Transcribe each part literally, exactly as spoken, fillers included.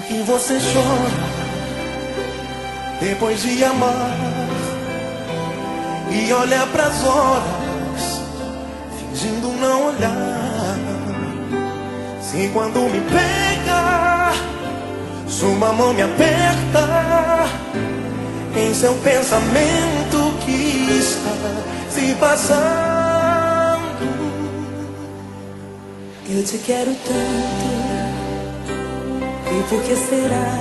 que você chora depois de amar e olha pras horas fingindo não olhar. Se quando me pega sua mão me aperta, em seu pensamento que está se passando. Eu te quero tanto, e por que será?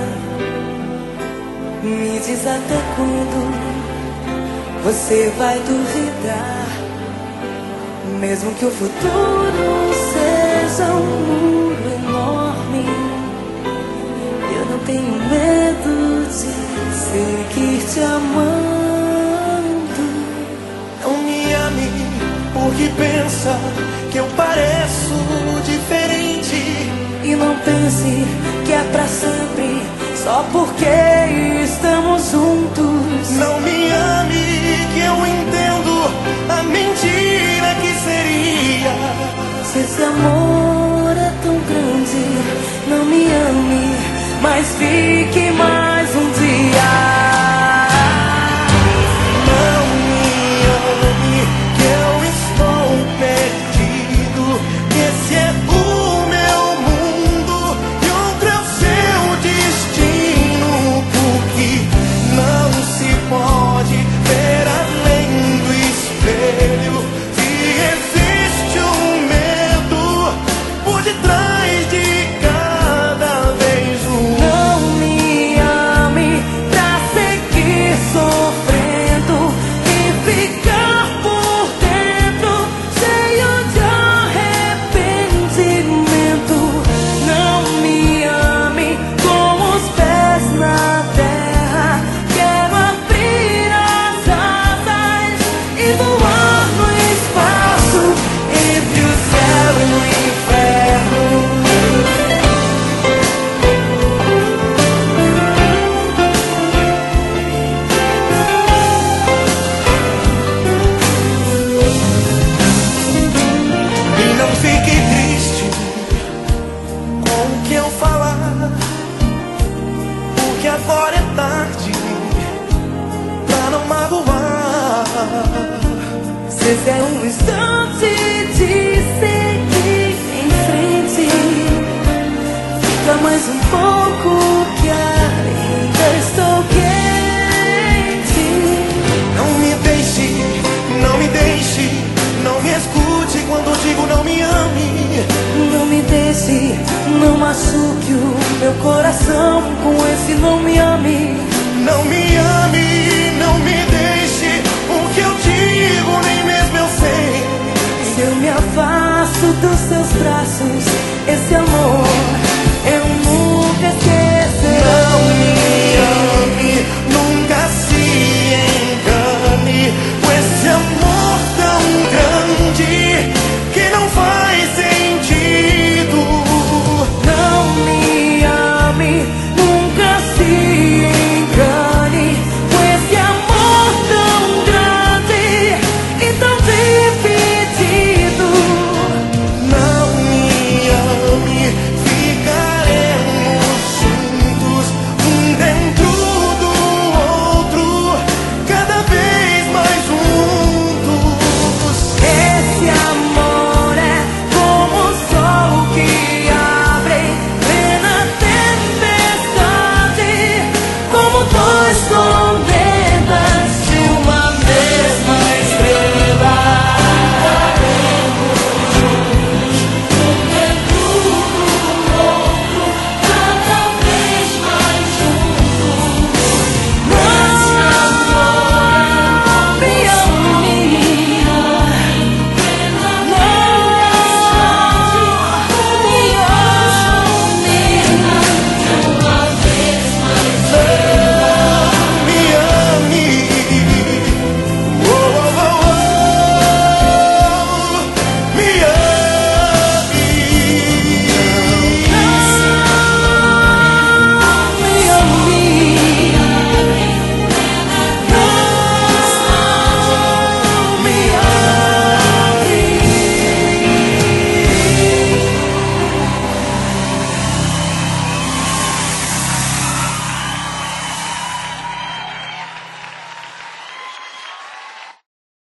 Me diz até quando você vai duvidar. Mesmo que o futuro seja um muro enorme, eu não tenho medo de seguir te amando. Não me ame porque pensa que eu pareço diferente. E não pense que é pra sempre, só porque estamos juntos. Não me ame que eu entendo a mentira que seria. Se esse amor é tão grande, não me ame, mas fique mais um dia. Não me ame que eu estou perdido, que esse é o meu mundo e outro é o seu destino, porque não se pode ver além do espelho. Se existe um medo por detrás de cada beijo. Não me ame pra seguir sofrendo e ficar por dentro cheio de arrependimento. Não me ame com os pés na terra. Quero abrir as asas e voar no espaço entre o céu e o inferno. E não fique triste com o que eu falar, porque agora é tarde pra não magoar. Se esse é um instante de seguir em frente, fica mais um pouco que ainda estou quente. Não me deixe, não me deixe, não me escute quando digo não me ame. Não me deixe, não machuque o meu coração com esse não me ame. Não me ame, não me deixe, o que eu digo nem mesmo eu sei. Se eu me afasto dos seus braços, esse amor eu nunca esquecerei. Não me ame, nunca se engane com esse amor tão grande que não faz